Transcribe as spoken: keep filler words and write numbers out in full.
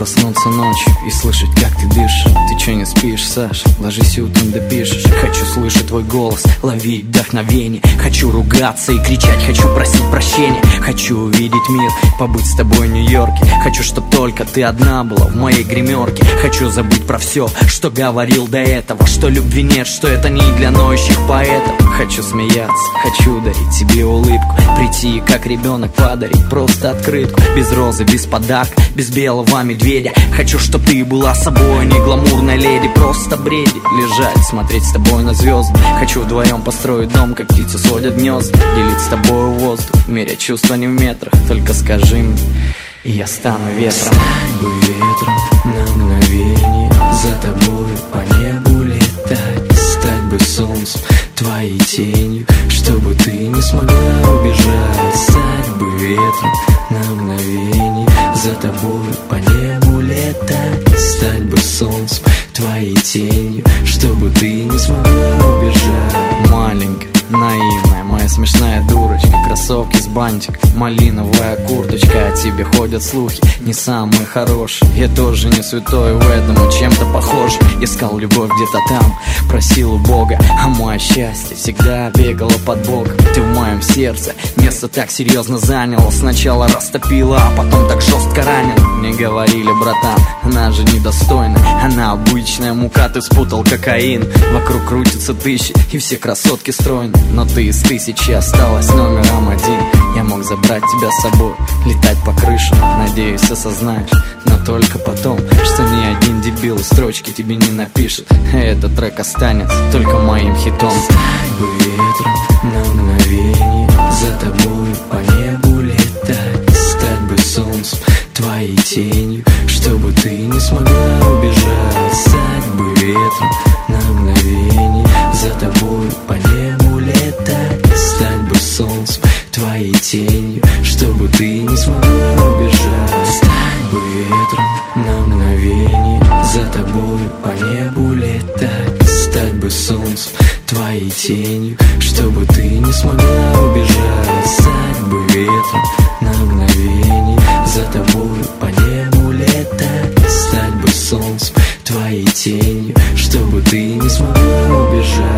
проснуться ночью и слышать, как ты дышишь. Ты че не спишь, Саша? Ложись и утром допишешь. Хочу слышать твой голос, ловить вдохновение. Хочу ругаться и кричать, хочу просить прощения. Хочу увидеть мир, побыть с тобой в Нью-Йорке. Хочу, чтоб только ты одна была в моей гримерке. Хочу забыть про все, что говорил до этого, что любви нет, что это не для ноющих поэтов. Хочу смеяться, хочу дарить тебе улыбку, прийти, как ребенок, подарить просто открытку. Без розы, без подарка, без белого медведя. Хочу, чтоб ты была собой, не гламурная леди. Просто бредить, лежать, смотреть с тобой на звезды. Хочу вдвоем построить дом, как птицы сводят гнезда. Делить с тобой воздух, мерять чувства не в метрах. Только скажи мне, и я стану ветром. Стать бы ветром на мгновение, за тобой по небу летать. Стать бы солнцем, твоей тенью, чтобы ты не смогла убежать. Стать бы ветром на мгновение, за тобой по небу летать. Стать бы солнцем, твоей тенью, чтобы ты не смогла убежать. Маленькая, наивная, моя смешная дурочка. Кроссовки с бантиком, малиновая курточка. О тебе ходят слухи, не самые хорошие. Я тоже не святой в этом, но чем-то похож. Искал любовь где-то там, просил у Бога. А мое счастье всегда бегало под боком. Ты в моем сердце место так серьезно заняла. Сначала растопила, а потом так жестко ранила. Мне говорили, братан, она же недостойна. Она обычная мука, ты спутал кокаин. Вокруг крутятся тысячи, и все красотки стройны. Но ты из тысячи осталась номером один. Я мог забрать тебя с собой, летать по крышам. Надеюсь, осознаешь, но только потом, что ни один дебил строчки тебе не напишет. Этот трек останется только моим хитом. Стать бы ветром на мгновение, за тобой по небу летать. Стать бы солнцем, твоей тенью, чтобы ты не смогла убежать. Стать бы ветром на мгновение, за тобой по небу летать. Стать бы солнцем, твоей тенью, чтобы ты не смогла убежать. Стать бы ветром на мгновение, за тобой по небу летать. Стать бы солнцем, твоей тенью, чтобы ты не смогла убежать. Стать бы ветром на мгновение, за тобой по небу летать. Стать бы солнцем, твоей тенью, чтобы ты не смогла убежать.